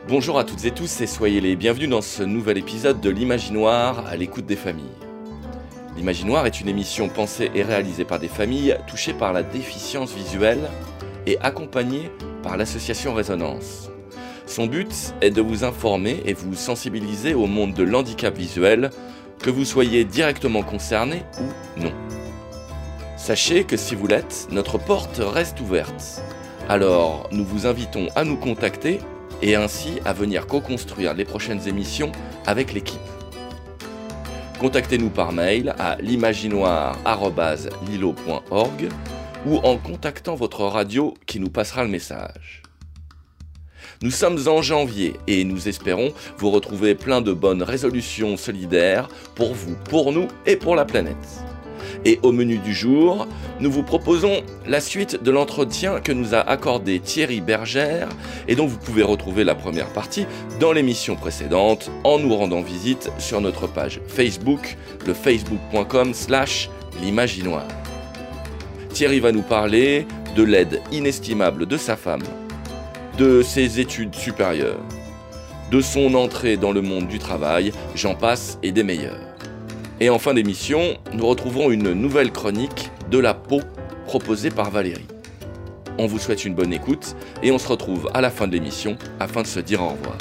Bonjour à toutes et tous et soyez les bienvenus dans ce nouvel épisode de l'Imaginoire à l'écoute des familles. L'Imaginoire est une émission pensée et réalisée par des familles touchées par la déficience visuelle et accompagnées par l'association Résonance. Son but est de vous informer et vous sensibiliser au monde de l'handicap visuel, que vous soyez directement concerné ou non. Sachez que si vous l'êtes, notre porte reste ouverte. Alors, nous vous invitons à nous contacter et ainsi à venir co-construire les prochaines émissions avec l'équipe. Contactez-nous par mail à l'imaginoire@lilo.org ou en contactant votre radio qui nous passera le message. Nous sommes en janvier et nous espérons vous retrouver plein de bonnes résolutions solidaires pour vous, pour nous et pour la planète. Et au menu du jour, nous vous proposons la suite de l'entretien que nous a accordé Thierry Bergère et dont vous pouvez retrouver la première partie dans l'émission précédente en nous rendant visite sur notre page Facebook, le facebook.com/l'imaginoire. Thierry va nous parler de l'aide inestimable de sa femme, de ses études supérieures, de son entrée dans le monde du travail, j'en passe et des meilleurs. Et en fin d'émission, nous retrouverons une nouvelle chronique de la peau proposée par Valérie. On vous souhaite une bonne écoute et on se retrouve à la fin de l'émission afin de se dire au revoir.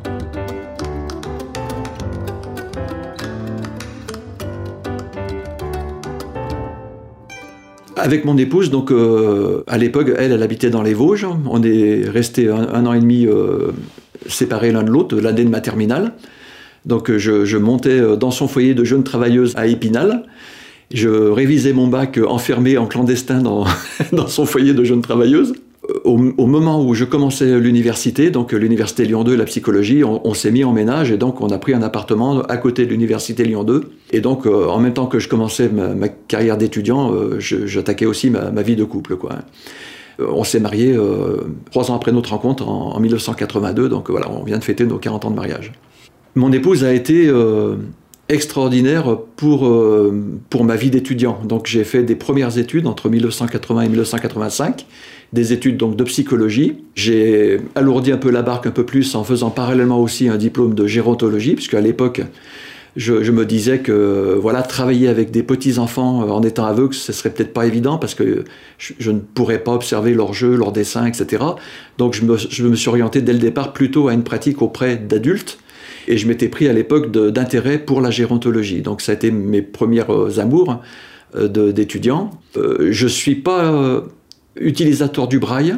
Avec mon épouse, donc à l'époque, elle habitait dans les Vosges. On est restés un an et demi séparés l'un de l'autre, l'année de ma terminale. Donc je montais dans son foyer de jeune travailleuse à Épinal. Je révisais mon bac enfermé en clandestin dans son foyer de jeune travailleuse. Au moment où je commençais l'université, donc l'université Lyon 2, la psychologie, on s'est mis en ménage et donc on a pris un appartement à côté de l'université Lyon 2. Et donc en même temps que je commençais ma carrière d'étudiant, j'attaquais aussi ma vie de couple, quoi. On s'est mariés 3 ans après notre rencontre en 1982, donc voilà, on vient de fêter nos 40 ans de mariage. Mon épouse a été extraordinaire pour ma vie d'étudiant. Donc j'ai fait des premières études entre 1980 et 1985, des études donc de psychologie. J'ai alourdi un peu la barque un peu plus en faisant parallèlement aussi un diplôme de gérontologie, puisque à l'époque, je me disais que voilà, travailler avec des petits-enfants en étant aveugle, ce serait peut-être pas évident parce que je ne pourrais pas observer leurs jeux, leurs dessins, etc. Donc je me suis orienté dès le départ plutôt à une pratique auprès d'adultes. Et je m'étais pris à l'époque d'intérêt pour la gérontologie. Donc ça a été mes premières amours d'étudiant. Je ne suis pas utilisateur du braille.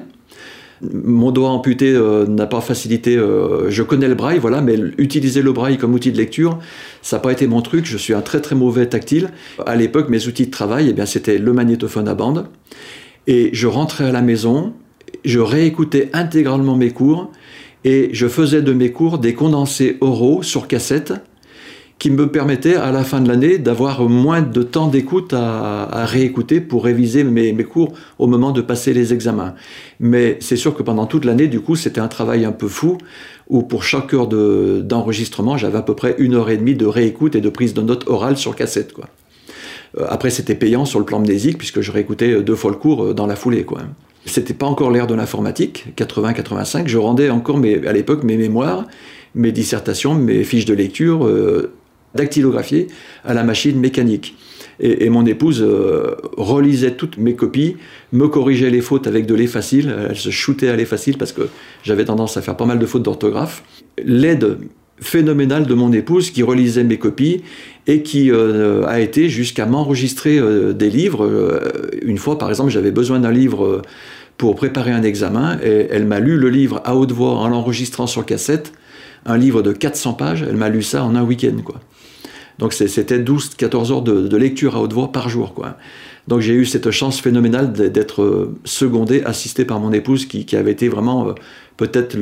Mon doigt amputé n'a pas facilité. Je connais le braille, voilà, mais utiliser le braille comme outil de lecture, ça n'a pas été mon truc. Je suis un très très mauvais tactile. À l'époque, mes outils de travail, eh bien, c'était le magnétophone à bande. Et je rentrais à la maison, je réécoutais intégralement mes cours, et je faisais de mes cours des condensés oraux sur cassette qui me permettaient à la fin de l'année d'avoir moins de temps d'écoute à réécouter pour réviser mes cours au moment de passer les examens. Mais c'est sûr que pendant toute l'année, du coup, c'était un travail un peu fou où pour chaque heure d'enregistrement, j'avais à peu près 1h30 de réécoute et de prise de notes orales sur cassette, quoi. Après, c'était payant sur le plan mnésique puisque je réécoutais 2 fois le cours dans la foulée, quoi. C'était pas encore l'ère de l'informatique, 80-85. Je rendais encore à l'époque mes mémoires, mes dissertations, mes fiches de lecture dactylographiées à la machine mécanique. Et mon épouse relisait toutes mes copies, me corrigeait les fautes avec de lait facile. Elle se shootait à lait facile parce que j'avais tendance à faire pas mal de fautes d'orthographe. L'aide phénoménale de mon épouse qui relisait mes copies et qui a été jusqu'à m'enregistrer des livres. Une fois, par exemple, j'avais besoin d'un livre pour préparer un examen et elle m'a lu le livre à haute voix en l'enregistrant sur cassette, un livre de 400 pages, elle m'a lu ça en un week-end, quoi. Donc c'était 12-14 heures de lecture à haute voix par jour, quoi. Donc j'ai eu cette chance phénoménale d'être secondé, assisté par mon épouse qui avait été vraiment peut-être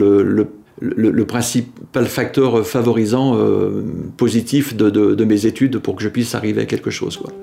le principal facteur favorisant positif de mes études pour que je puisse arriver à quelque chose, quoi.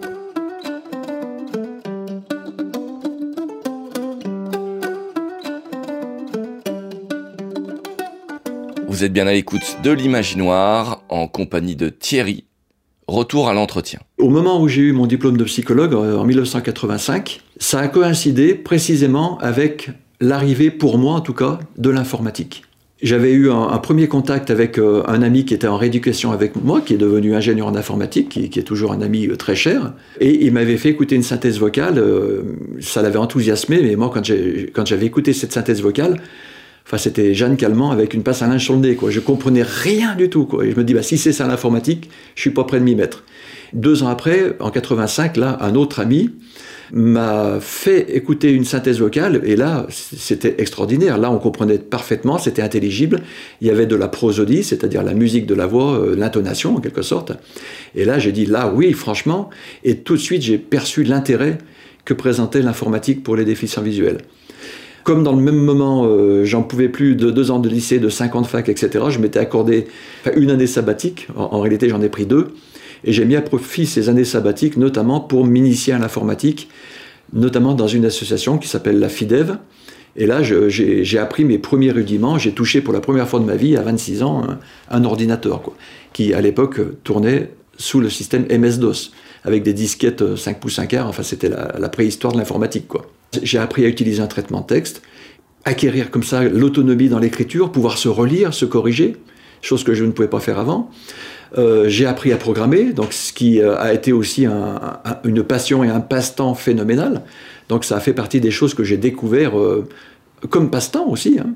Vous êtes bien à l'écoute de l'Imaginoire en compagnie de Thierry. Retour à l'entretien. Au moment où j'ai eu mon diplôme de psychologue en 1985, ça a coïncidé précisément avec l'arrivée, pour moi en tout cas, de l'informatique. J'avais eu un premier contact avec un ami qui était en rééducation avec moi, qui est devenu ingénieur en informatique, qui est toujours un ami très cher. Et il m'avait fait écouter une synthèse vocale. Ça l'avait enthousiasmé, mais moi, quand j'avais écouté cette synthèse vocale, c'était Jeanne Calment avec une passe à linge sur le nez, quoi. Je comprenais rien du tout, quoi. Et je me dis, si c'est ça l'informatique, je suis pas prêt de m'y mettre. 2 ans après, en 85, là, un autre ami m'a fait écouter une synthèse vocale, et là, c'était extraordinaire. Là, on comprenait parfaitement, c'était intelligible. Il y avait de la prosodie, c'est-à-dire la musique de la voix, l'intonation, en quelque sorte. Et là, j'ai dit, là, oui, franchement. Et tout de suite, j'ai perçu l'intérêt que présentait l'informatique pour les déficients visuels. Comme dans le même moment, j'en pouvais plus de 2 ans de lycée, de 5 ans de fac, etc., je m'étais accordé une année sabbatique. En réalité, j'en ai pris 2. Et j'ai mis à profit ces années sabbatiques, notamment pour m'initier à l'informatique, notamment dans une association qui s'appelle la FIDEV. Et là, j'ai appris mes premiers rudiments. J'ai touché pour la première fois de ma vie, à 26 ans, un ordinateur, quoi, qui, à l'époque, tournait sous le système MS-DOS, avec des disquettes 5 pouces 1 quart. Enfin, c'était la préhistoire de l'informatique, quoi. J'ai appris à utiliser un traitement de texte, acquérir comme ça l'autonomie dans l'écriture, pouvoir se relire, se corriger, chose que je ne pouvais pas faire avant. J'ai appris à programmer, donc ce qui a été aussi une passion et un passe-temps phénoménal. Donc ça a fait partie des choses que j'ai découvert comme passe-temps aussi, hein.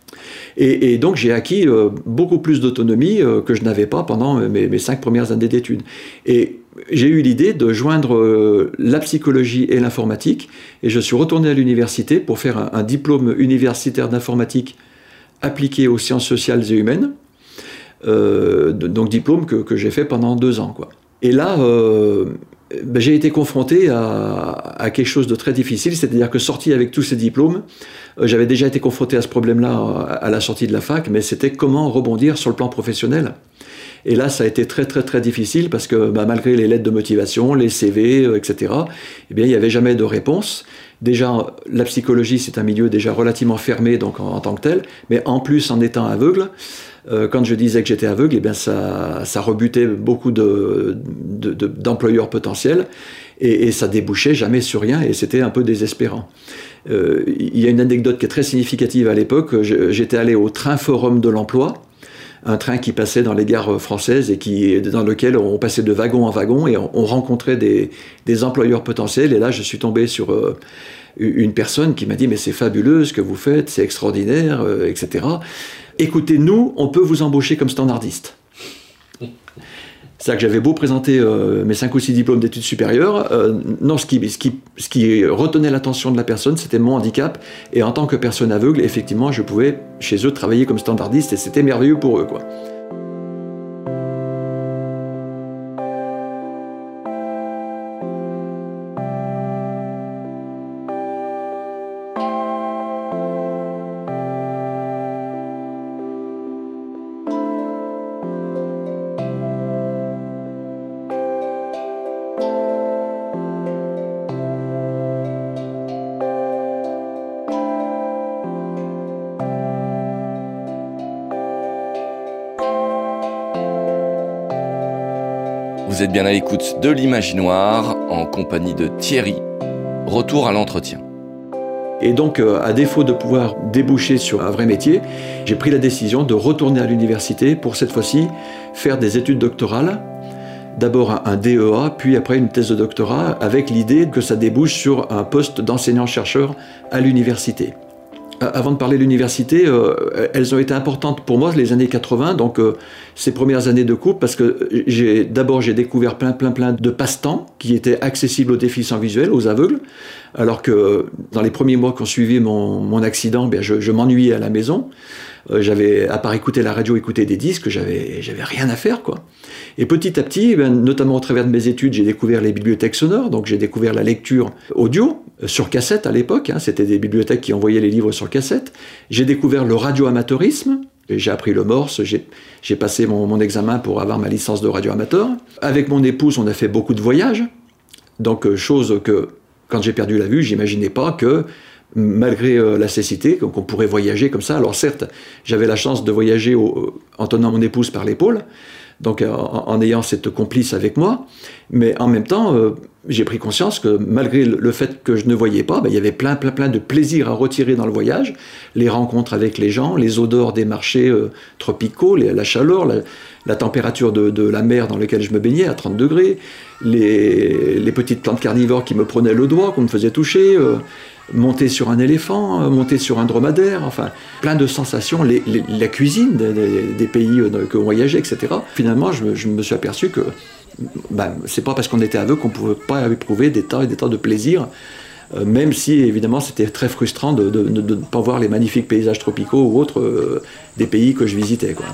Et donc j'ai acquis beaucoup plus d'autonomie que je n'avais pas pendant mes 5 premières années d'études. Et j'ai eu l'idée de joindre la psychologie et l'informatique, et je suis retourné à l'université pour faire un diplôme universitaire d'informatique appliqué aux sciences sociales et humaines. Donc diplôme que j'ai fait pendant 2 ans, quoi. Et là, j'ai été confronté à quelque chose de très difficile, c'est-à-dire que sorti avec tous ces diplômes, j'avais déjà été confronté à ce problème-là à la sortie de la fac, mais c'était comment rebondir sur le plan professionnel. Et là, ça a été très très très difficile parce que malgré les lettres de motivation, les CV, etc., il n'y avait jamais de réponse. Déjà, la psychologie, c'est un milieu déjà relativement fermé donc en tant que tel, mais en plus, en étant aveugle, quand je disais que j'étais aveugle, ça rebutait beaucoup d'employeurs potentiels et ça débouchait jamais sur rien et c'était un peu désespérant. Il y a une anecdote qui est très significative à l'époque. J'étais allé au train forum de l'emploi, un train qui passait dans les gares françaises et dans lequel on passait de wagon en wagon et on rencontrait des employeurs potentiels. Et là, je suis tombé sur une personne qui m'a dit « Mais c'est fabuleux ce que vous faites, c'est extraordinaire, etc. Écoutez, nous, on peut vous embaucher comme standardiste. » C'est-à-dire que j'avais beau présenter mes 5 ou 6 diplômes d'études supérieures, non, ce qui retenait l'attention de la personne, c'était mon handicap. Et en tant que personne aveugle, effectivement, je pouvais, chez eux, travailler comme standardiste et c'était merveilleux pour eux, quoi. Vous êtes bien à l'écoute de l'Imaginoire, en compagnie de Thierry. Retour à l'entretien. Et donc, à défaut de pouvoir déboucher sur un vrai métier, j'ai pris la décision de retourner à l'université pour cette fois-ci faire des études doctorales. D'abord un DEA, puis après une thèse de doctorat, avec l'idée que ça débouche sur un poste d'enseignant-chercheur à l'université. Avant de parler de l'université, elles ont été importantes pour moi, les années 80, donc ces premières années de cours, parce que d'abord j'ai découvert plein de passe-temps qui étaient accessibles aux déficients visuels, aux aveugles, alors que dans les premiers mois qui ont suivi mon accident, je m'ennuyais à la maison. J'avais, à part écouter la radio, écouter des disques, j'avais rien à faire, quoi. Et petit à petit, notamment au travers de mes études, j'ai découvert les bibliothèques sonores, donc j'ai découvert la lecture audio, sur cassette à l'époque, hein, c'était des bibliothèques qui envoyaient les livres sur cassette. J'ai découvert le radio-amateurisme, j'ai appris le morse, j'ai passé mon examen pour avoir ma licence de radio-amateur. Avec mon épouse, on a fait beaucoup de voyages, donc chose que, quand j'ai perdu la vue, j'imaginais pas que malgré la cécité, qu'on pourrait voyager comme ça. Alors certes, j'avais la chance de voyager en tenant mon épouse par l'épaule, donc en ayant cette complice avec moi, mais en même temps, j'ai pris conscience que malgré le fait que je ne voyais pas, il y avait plein de plaisir à retirer dans le voyage. Les rencontres avec les gens, les odeurs des marchés tropicaux, la chaleur, la température de la mer dans laquelle je me baignais à 30 degrés, les petites plantes carnivores qui me prenaient le doigt, qu'on me faisait toucher, monter sur un éléphant, monter sur un dromadaire, enfin plein de sensations, la cuisine des pays que l'on voyageait, etc. Finalement, je me suis aperçu que c'est pas parce qu'on était aveugle qu'on pouvait pas éprouver des tas et des tas de plaisirs, même si évidemment c'était très frustrant de ne pas voir les magnifiques paysages tropicaux ou autres des pays que je visitais, quoi.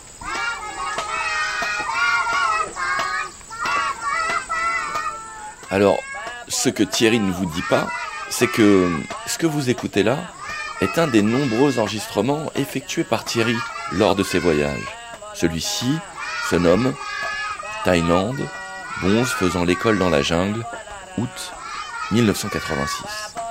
Alors, ce que Thierry ne vous dit pas, c'est que ce que vous écoutez là est un des nombreux enregistrements effectués par Thierry lors de ses voyages. Celui-ci se nomme Thaïlande, Bonze faisant l'école dans la jungle, août 1986.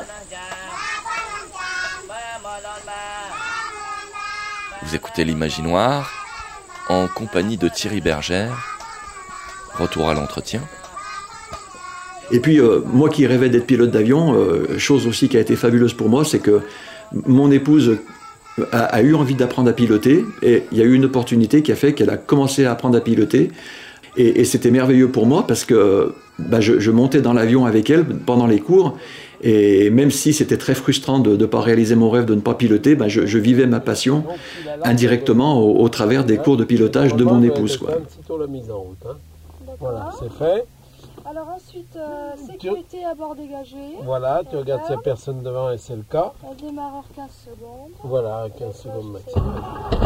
Vous écoutez l'Imaginoire en compagnie de Thierry Bergère. Retour à l'entretien. Et puis, moi qui rêvais d'être pilote d'avion, chose aussi qui a été fabuleuse pour moi, c'est que mon épouse a eu envie d'apprendre à piloter, et il y a eu une opportunité qui a fait qu'elle a commencé à apprendre à piloter. Et c'était merveilleux pour moi parce que je montais dans l'avion avec elle pendant les cours, et même si c'était très frustrant de ne pas réaliser mon rêve de ne pas piloter, je vivais ma passion indirectement au travers des cours de pilotage de mon épouse, quoi. Voilà, c'est fait. Alors ensuite, sécurité à bord dégagé. Voilà, tu regardes s'il n'y a personne devant et c'est le cas. Elle démarre en 15 secondes. Voilà, 15 secondes maximum.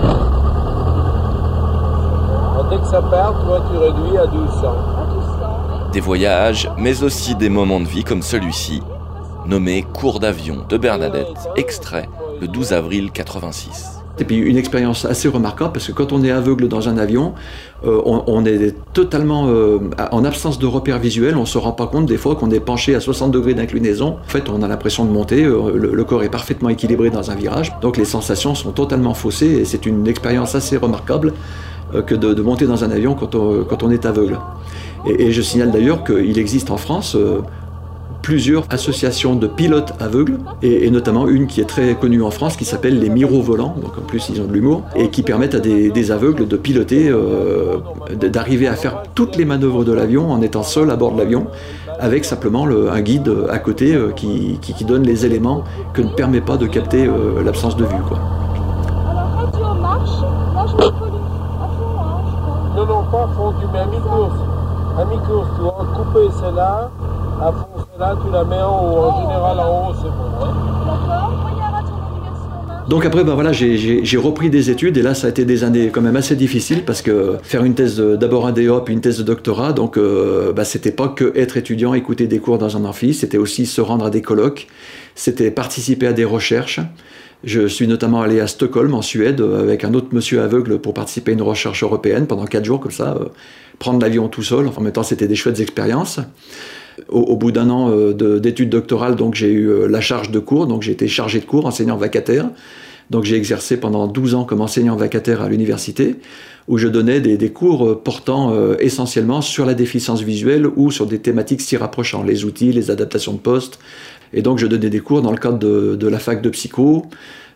Dès que ça part, toi tu réduis à 1200. Des voyages, mais aussi des moments de vie comme celui-ci, nommé Cours d'avion de Bernadette, extrait le 12 avril 86. Et puis une expérience assez remarquable parce que quand on est aveugle dans un avion, on est totalement en absence de repères visuels, on ne se rend pas compte des fois qu'on est penché à 60 degrés d'inclinaison. En fait, on a l'impression de monter, le corps est parfaitement équilibré dans un virage, donc les sensations sont totalement faussées et c'est une expérience assez remarquable que de monter dans un avion quand on est aveugle. Et je signale d'ailleurs qu'il existe en France plusieurs associations de pilotes aveugles, et notamment une qui est très connue en France qui s'appelle les mirovolants, donc en plus ils ont de l'humour, et qui permettent à des aveugles de piloter, d'arriver à faire toutes les manœuvres de l'avion en étant seul à bord de l'avion, avec simplement un guide à côté qui donne les éléments que ne permet pas de capter l'absence de vue, quoi. Alors quand tu en marche, là je me colle à fond, hein, je crois. Non, pas à fond, tu mets à mi-course. À mi-course, tu vas couper celle-là, à fond celle-là, tu la mets en haut. En général, en haut, c'est bon. Hein. D'accord, regarde à ton université. Donc après, j'ai repris des études, et là ça a été des années quand même assez difficiles parce que faire une thèse, d'abord un DEO puis une thèse de doctorat, donc c'était pas que être étudiant, écouter des cours dans un amphi, c'était aussi se rendre à des colloques, c'était participer à des recherches. Je suis notamment allé à Stockholm en Suède avec un autre monsieur aveugle pour participer à une recherche européenne pendant 4 jours comme ça, prendre l'avion tout seul. En même temps, c'était des chouettes expériences. Au bout d'un an d'études doctorales, donc j'ai eu la charge de cours, donc j'ai été chargé de cours, enseignant vacataire. Donc j'ai exercé pendant 12 ans comme enseignant vacataire à l'université, où je donnais des cours portant essentiellement sur la déficience visuelle ou sur des thématiques s'y rapprochant, les outils, les adaptations de poste. Et donc je donnais des cours dans le cadre de la fac de psycho,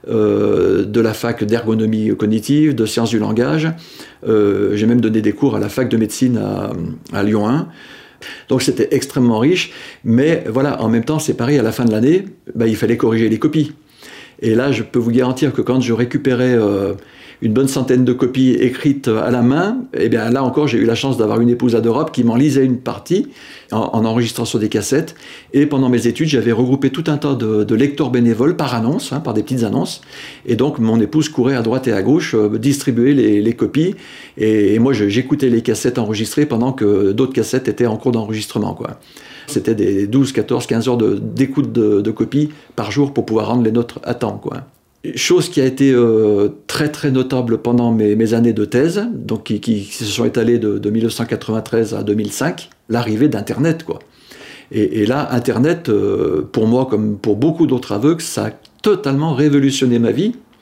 de la fac d'ergonomie cognitive, de sciences du langage. J'ai même donné des cours à la fac de médecine à Lyon 1. Donc c'était extrêmement riche, mais voilà, en même temps c'est pareil, à la fin de l'année, il fallait corriger les copies. Et là, je peux vous garantir que quand je récupérais une bonne centaine de copies écrites à la main, eh bien là encore, j'ai eu la chance d'avoir une épouse adorable qui m'en lisait une partie en enregistrant sur des cassettes. Et pendant mes études, j'avais regroupé tout un tas de lecteurs bénévoles par annonce, par des petites annonces. Et donc, mon épouse courait à droite et à gauche, distribuer les copies. Et moi, j'écoutais les cassettes enregistrées pendant que d'autres cassettes étaient en cours d'enregistrement, quoi. C'était des 12, 14, 15 heures d'écoute de copies par jour pour pouvoir rendre les notes à temps, quoi. Chose qui a été très très notable pendant mes années de thèse, donc qui se sont étalées de 1993 à 2005, l'arrivée d'Internet, quoi. Et là, Internet, pour moi comme pour beaucoup d'autres aveugles, ça a totalement révolutionné ma vie.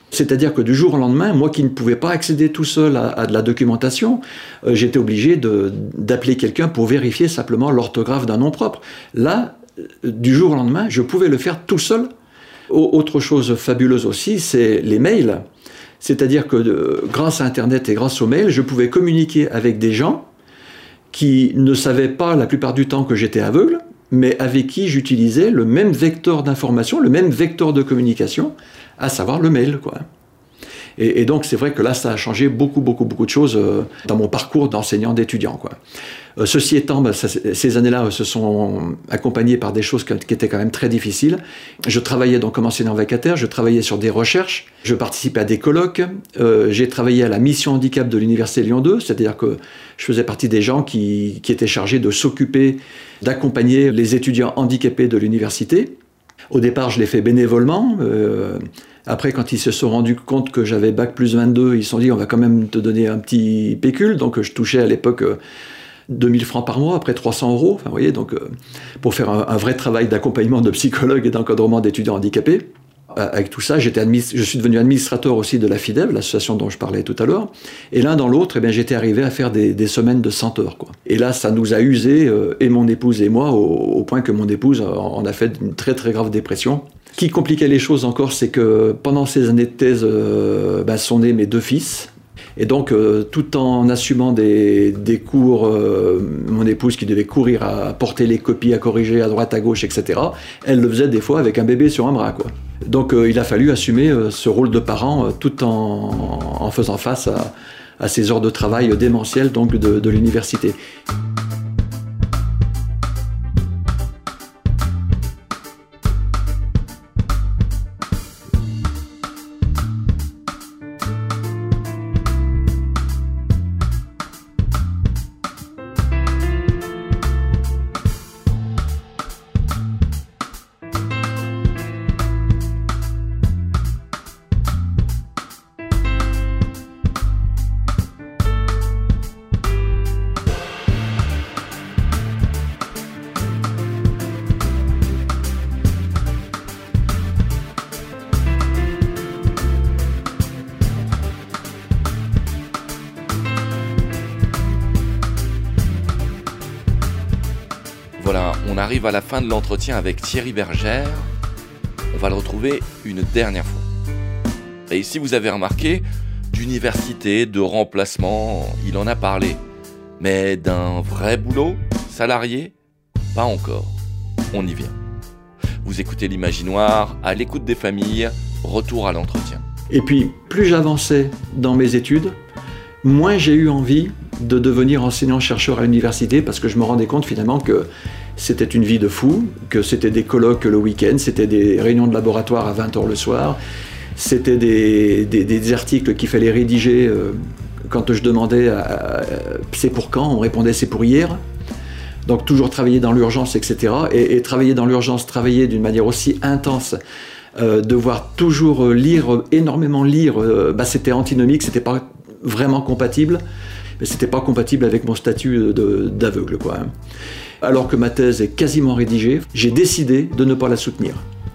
C'est-à-dire que du jour au lendemain, moi qui ne pouvais pas accéder tout seul à de la documentation, j'étais obligé d'appeler quelqu'un pour vérifier simplement l'orthographe d'un nom propre. Là, du jour au lendemain, je pouvais le faire tout seul. Autre chose fabuleuse aussi, c'est les mails. C'est-à-dire que grâce à Internet et grâce aux mails, je pouvais communiquer avec des gens qui ne savaient pas la plupart du temps que j'étais aveugle, mais avec qui j'utilisais le même vecteur d'information, le même vecteur de communication, à savoir le mail, quoi. Et donc c'est vrai que là, ça a changé beaucoup de choses dans mon parcours d'enseignant, d'étudiant, quoi. Ceci étant, ces années-là se sont accompagnées par des choses qui étaient quand même très difficiles. Je travaillais donc comme enseignant vacataire, je travaillais sur des recherches, je participais à des colloques, j'ai travaillé à la mission handicap de l'Université Lyon 2, c'est-à-dire que je faisais partie des gens qui étaient chargés de s'occuper, d'accompagner les étudiants handicapés de l'université. Au départ, je l'ai fait bénévolement. Après, quand ils se sont rendus compte que j'avais bac plus 22, ils se sont dit on va quand même te donner un petit pécule. Donc je touchais à l'époque 2000 francs par mois, après 300 €. Enfin, vous voyez, donc, pour faire un vrai travail d'accompagnement de psychologue et d'encadrement d'étudiants handicapés. Avec tout ça, je suis devenu administrateur aussi de la FIDEV, l'association dont je parlais tout à l'heure. Et l'un dans l'autre, j'étais arrivé à faire des semaines de 100 heures, quoi. Et là, ça nous a usé, et mon épouse et moi, au point que mon épouse en a fait une très très grave dépression. Ce qui compliquait les choses encore, c'est que pendant ces années de thèse, sont nés mes 2 fils. Et donc, tout en assumant des cours, mon épouse qui devait courir à porter les copies, à corriger à droite, à gauche, etc., elle le faisait des fois avec un bébé sur un bras, quoi. Donc, il a fallu assumer ce rôle de parent tout en faisant face à ces heures de travail démentielles donc, de l'université. Voilà, on arrive à la fin de l'entretien avec Thierry Bergère. On va le retrouver une dernière fois. Et si vous avez remarqué, d'université, de remplacement, il en a parlé. Mais d'un vrai boulot, salarié, pas encore. On y vient. Vous écoutez l'Imaginoire, à l'écoute des familles, retour à l'entretien. Et puis, plus j'avançais dans mes études, moins j'ai eu envie de devenir enseignant-chercheur à l'université parce que je me rendais compte finalement que c'était une vie de fou, que c'était des colloques le week-end, c'était des réunions de laboratoire à 20h le soir, c'était des articles qu'il fallait rédiger quand je demandais c'est pour quand, on me répondait c'est pour hier. Donc toujours travailler dans l'urgence, etc. Et travailler dans l'urgence, travailler d'une manière aussi intense, devoir toujours énormément lire, c'était antinomique, c'était pas vraiment compatible. Mais c'était pas compatible avec mon statut d'aveugle, quoi. Alors que ma thèse est quasiment rédigée, j'ai décidé de ne pas la soutenir.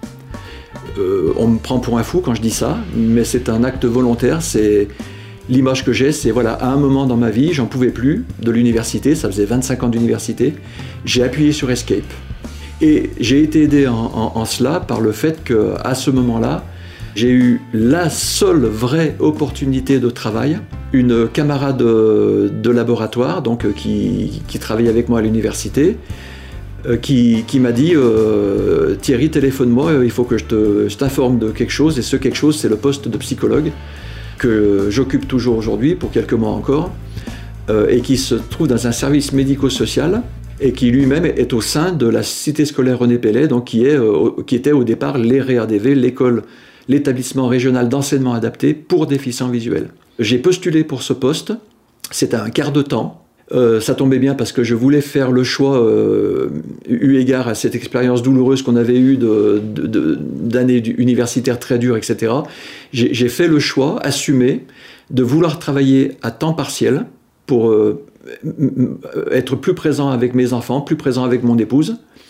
On me prend pour un fou quand je dis ça, mais c'est un acte volontaire. C'est l'image que j'ai, c'est voilà, à un moment dans ma vie, j'en pouvais plus de l'université, ça faisait 25 ans d'université, j'ai appuyé sur Escape. Et j'ai été aidé en cela par le fait qu'à ce moment-là, j'ai eu la seule vraie opportunité de travail. Une camarade de laboratoire, donc, qui travaillait avec moi à l'université, qui m'a dit « Thierry, téléphone-moi, il faut que je t'informe de quelque chose. » Et ce quelque chose, c'est le poste de psychologue que j'occupe toujours aujourd'hui, pour quelques mois encore, et qui se trouve dans un service médico-social et qui lui-même est au sein de la cité scolaire René Pellet, donc qui était au départ l'ERADV, l'établissement régional d'enseignement adapté pour déficients visuels. J'ai postulé pour ce poste, c'était un quart de temps. Ça tombait bien parce que je voulais faire le choix, eu égard à cette expérience douloureuse qu'on avait eue d'années universitaires très dures, etc. J'ai fait le choix, assumé, de vouloir travailler à temps partiel pour être plus présent avec mes enfants, plus présent avec mon épouse.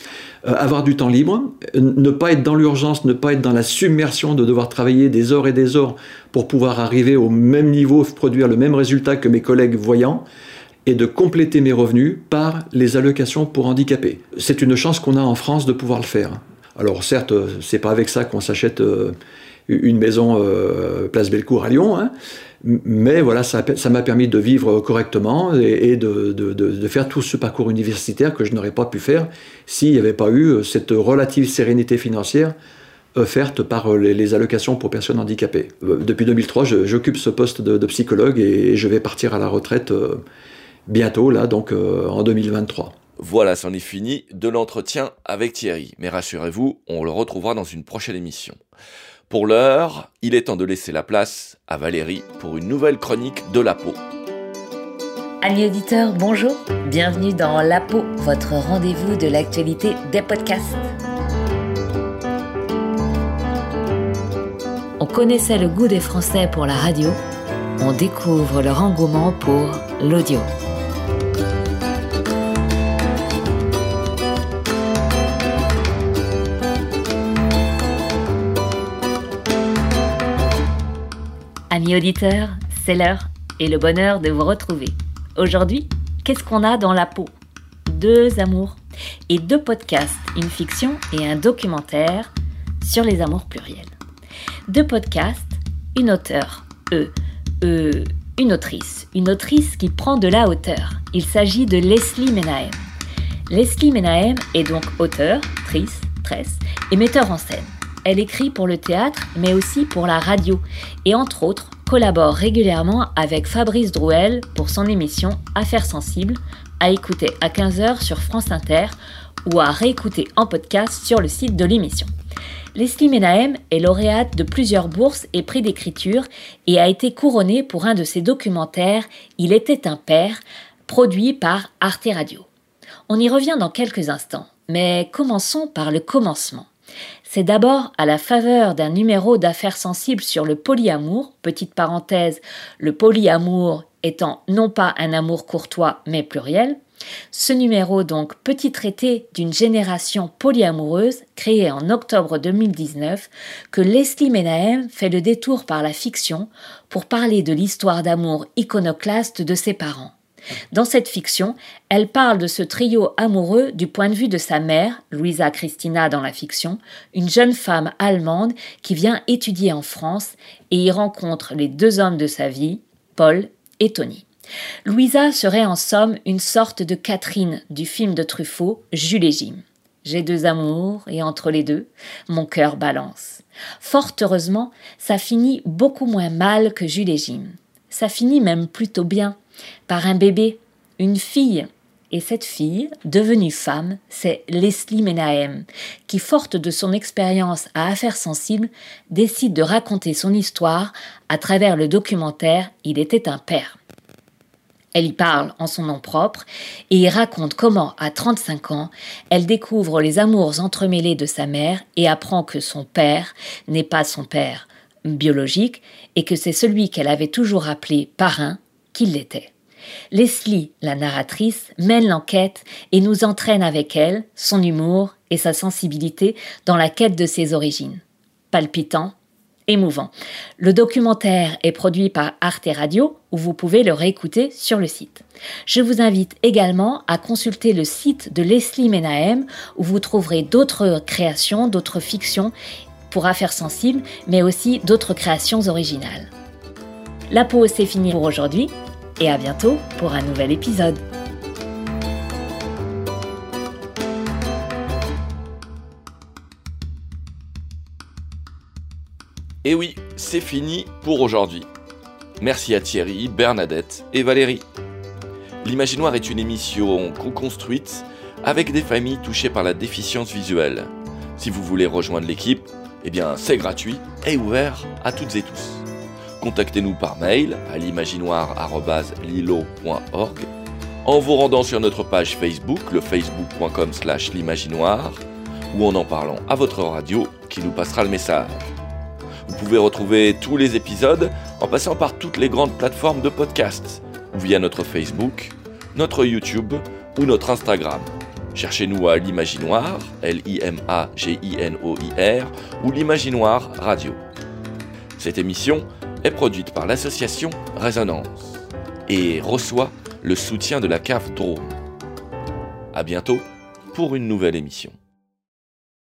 avoir du temps libre, ne pas être dans l'urgence, ne pas être dans la submersion de devoir travailler des heures et des heures pour pouvoir arriver au même niveau, produire le même résultat que mes collègues voyants, et de compléter mes revenus par les allocations pour handicapés. C'est une chance qu'on a en France de pouvoir le faire. Alors certes, c'est pas avec ça qu'on s'achète une maison place Bellecour à Lyon, hein, mais voilà, ça m'a permis de vivre correctement et de faire tout ce parcours universitaire que je n'aurais pas pu faire s'il n'y avait pas eu cette relative sérénité financière offerte par les allocations pour personnes handicapées. Depuis 2003, j'occupe ce poste de psychologue et je vais partir à la retraite bientôt, là, donc en 2023. Voilà, c'en est fini de l'entretien avec Thierry. Mais rassurez-vous, on le retrouvera dans une prochaine émission. Pour l'heure, il est temps de laisser la place à Valérie pour une nouvelle chronique de La Peau. Amis auditeurs, bonjour. Bienvenue dans La Peau, votre rendez-vous de l'actualité des podcasts. On connaissait le goût des Français pour la radio. On découvre leur engouement pour l'audio. Amis auditeurs, c'est l'heure et le bonheur de vous retrouver. Aujourd'hui, qu'est-ce qu'on a dans La Peau ? 2 amours et 2 podcasts, une fiction et un documentaire sur les amours pluriels. 2 podcasts, une auteure, une autrice qui prend de la hauteur. Il s'agit de Leslie Menahem. Leslie Menahem est donc auteure, tresse et metteur en scène. Elle écrit pour le théâtre, mais aussi pour la radio, et entre autres, collabore régulièrement avec Fabrice Drouel pour son émission Affaires sensibles, à écouter à 15h sur France Inter ou à réécouter en podcast sur le site de l'émission. Leslie Menahem est lauréate de plusieurs bourses et prix d'écriture et a été couronnée pour un de ses documentaires « Il était un père », produit par Arte Radio. On y revient dans quelques instants, mais commençons par le commencement. C'est d'abord à la faveur d'un numéro d'Affaires sensibles sur le polyamour, petite parenthèse, le polyamour étant non pas un amour courtois mais pluriel. Ce numéro donc petit traité d'une génération polyamoureuse créée en octobre 2019 que Leslie Menahem fait le détour par la fiction pour parler de l'histoire d'amour iconoclaste de ses parents. Dans cette fiction, elle parle de ce trio amoureux du point de vue de sa mère, Luisa Christina dans la fiction, une jeune femme allemande qui vient étudier en France et y rencontre les 2 hommes de sa vie, Paul et Tony. Luisa serait en somme une sorte de Catherine du film de Truffaut, Jules et Jim. J'ai 2 amours et entre les 2, mon cœur balance. Fort heureusement, ça finit beaucoup moins mal que Jules et Jim. Ça finit même plutôt bien. Par un bébé, une fille. Et cette fille, devenue femme, c'est Leslie Menahem, qui, forte de son expérience à Affaires sensibles, décide de raconter son histoire à travers le documentaire « Il était un père ». Elle y parle en son nom propre et y raconte comment, à 35 ans, elle découvre les amours entremêlés de sa mère et apprend que son père n'est pas son père biologique et que c'est celui qu'elle avait toujours appelé parrain qu'il l'était. Leslie, la narratrice, mène l'enquête et nous entraîne avec elle, son humour et sa sensibilité dans la quête de ses origines. Palpitant, émouvant. Le documentaire est produit par Arte Radio où vous pouvez le réécouter sur le site. Je vous invite également à consulter le site de Leslie Menahem où vous trouverez d'autres créations, d'autres fictions pour Affaires sensibles, mais aussi d'autres créations originales. La Peau, c'est fini pour aujourd'hui et à bientôt pour un nouvel épisode. Et oui, c'est fini pour aujourd'hui. Merci à Thierry, Bernadette et Valérie. L'Imaginoire est une émission co-construite avec des familles touchées par la déficience visuelle. Si vous voulez rejoindre l'équipe, eh bien c'est gratuit et ouvert à toutes et tous. Contactez-nous par mail à l'imaginoire@lilo.org, en vous rendant sur notre page Facebook, le facebook.com/l'imaginoire, ou en parlant à votre radio qui nous passera le message. Vous pouvez retrouver tous les épisodes en passant par toutes les grandes plateformes de podcast, ou via notre Facebook, notre YouTube ou notre Instagram. Cherchez-nous à l'Imaginoir, L-I-M-A-G-I-N-O-I-R, ou l'Imaginoir Radio. Cette émission est produite par l'association Résonance et reçoit le soutien de la CAF Drôme. À bientôt pour une nouvelle émission.